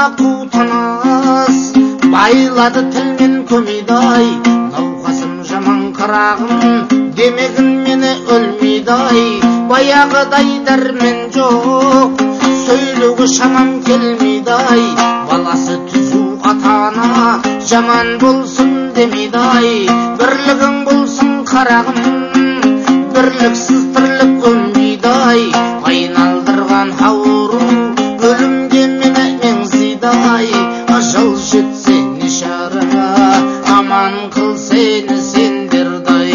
қутанас байлады тілмен көмейдай науқасым жаман қарағым демегін мені өлмейдай баяғыдай дәрмен жоқ сөйлеуге шамам келмейдай баласы түзу ата-ана жаман болсын демейдай бірлігің болсын қарағым бірліксіз тірлік өнбейдай айналдырған ауру өлімге мені меңзейдай ажал жетсе не шара аман қыл сені сендердай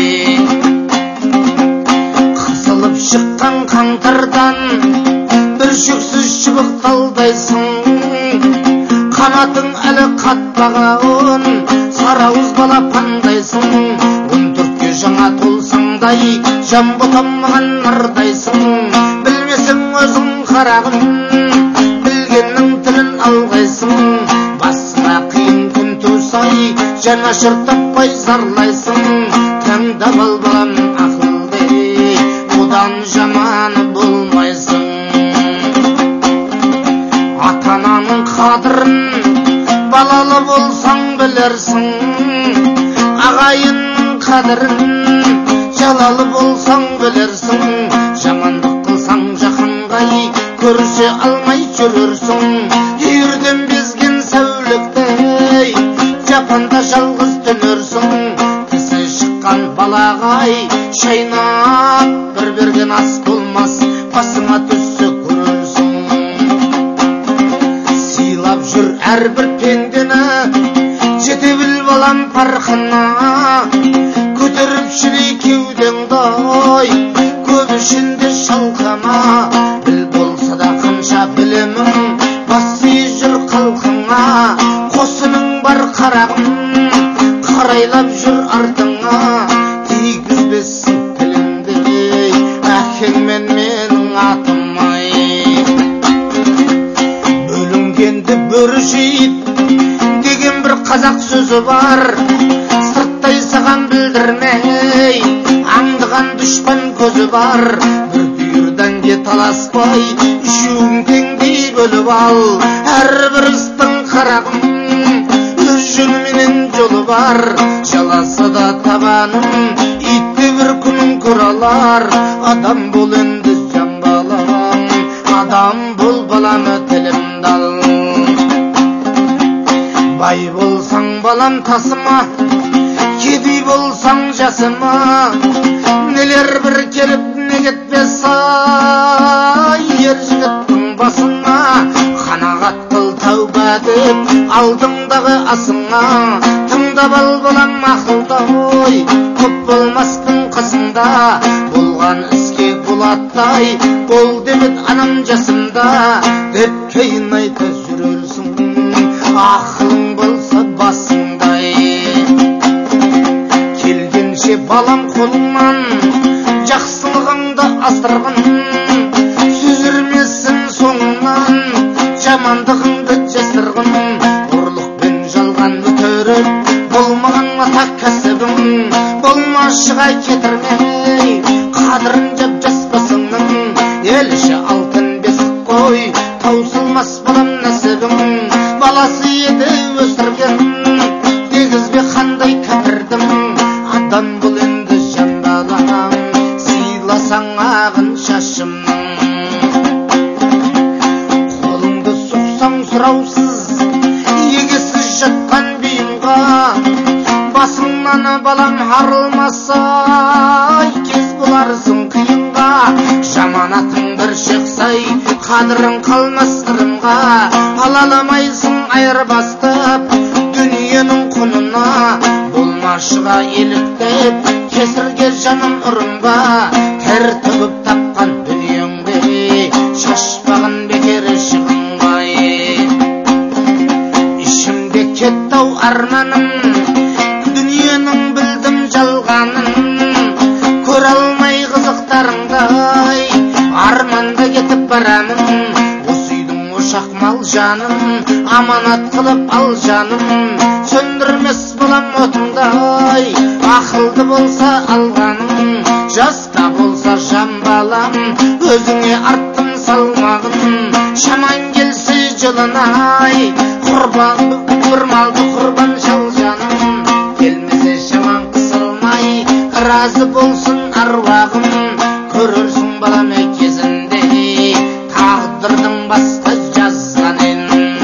қысылып шыққан қаңтардан бүршексіз шыбықталдайсың қанатың әлі қатпаған сарауыз балапандайсың 14-ке жаңа толсаңдай жан ботамаған нұрдайсың білмесің өзің қарағым білгеннің тілін алғайсың басына қиын күн тусай жанашыр таппай зарлайсың таңдап ал балам ақылды одан жаманы болмайсың ата-ананың қадірін балалы болсаң білерсің ағайынның қадірін жалалы болсаң білерсің жамандық қылсаң жақынғай көрісе алмай жүрерсің үйірден безген сәулектей жапанда жалғыз түнерсің тісі шыққан балағай шайнап бір берген ас болмас басыңа түссе көрерсің сыйлап жүр әрбір пендені жете біл балам парқына көтеріп шілей кеудеңдай көп ішінде шалқама біл болса да қанша білемің баси жүр қалқыңа қосының бар қарағым қарайлап жүр артыңа тигізбесін тілімдей әкең мен менің атымай бөлінгенді бөрі жейді деген бір қазақ сөзі бар сырттай саған білдірмей аңдыған дұшпан көзі бар бір бүйірден де таласпай үшеуін теңдей бөліп ал әрбір істің қарағым өз жөніменен жолы бар жаласа да табаным итте бір күнін көре алар адам бол енді жан балам адам бол балам тілімді ал бай болсаң балам тасыма кедей болсаң жасыма нелер бір келіп не кетпес ай ер жігіттің басына қанағат қыл тәуба деп алдыңдағы асыңа тыңдап ал балам ақылды ой көп болмастың қасында болған іске болаттай бол демет анам жасымда деп кейін айта жүрерсің ақылың болса басыңдай келгенше балам қолыңнан жақсылығыңды асырғын сүзірмесін соңынан жамандығыңды жасырғын ұрлықпен жалған өтеріп болмаған ата кәсібің болмашыға кетірмей қадірін жап жас басыңның елші алтын бесік қой таусылмас балам нәсібің баласы еді өсірген дегізбе қандай кәпірдім адам бұл енді жан балам сыйласаң ағын шашымның қолыңды соқсаң сұраусыз егесіз жатқан бүйімға басыңнан балам арылмаса кез боларсың қиынға жаманатың бір шықсай қадірің қалмас ырымға ала аламайсың айырбастап дүниенің құнына болмашыға еліктеп кесірге жаным ұрынға тер төгіп тапқан дүниеңде шашпағын бекер шығынбай ішімде кеттау арманым дүниенің білдім жалғанын көре алмай қызықтарыңдай арманда кетіп барамын осы үйдің ошақ мал жаным аманат қылып ал жаным сөндірмес болам отыңдай ақылды болса алғаным жаста болса жан балам өзіңе арттым салмағын шаман келсе жыл жылынай құрбан бір малды құрбан шал жаным келмесе шаман қысылмай разы болсын аруағым көрерсің балам кезінде тағдырдың басқа жазғанын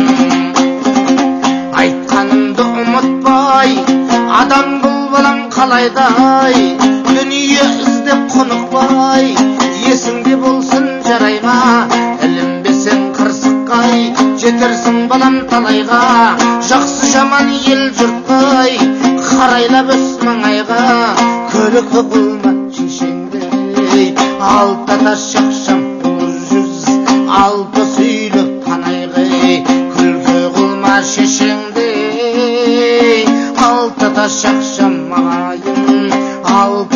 айтқанымды ұмытпай адам бұл балам қалайдай дүние іздеп құнықпай есіңде болсын жарай ма ілінбесең қырсыққай жетерсің балам талайға жақсы жаман ел жұртпай қарайлап өс маңайға күлкі қылма шешеңдей алты тас шақшам жүз алты сүйді қанайғай күлкі қылма шешеңдей алты тас шақшам ағайын алты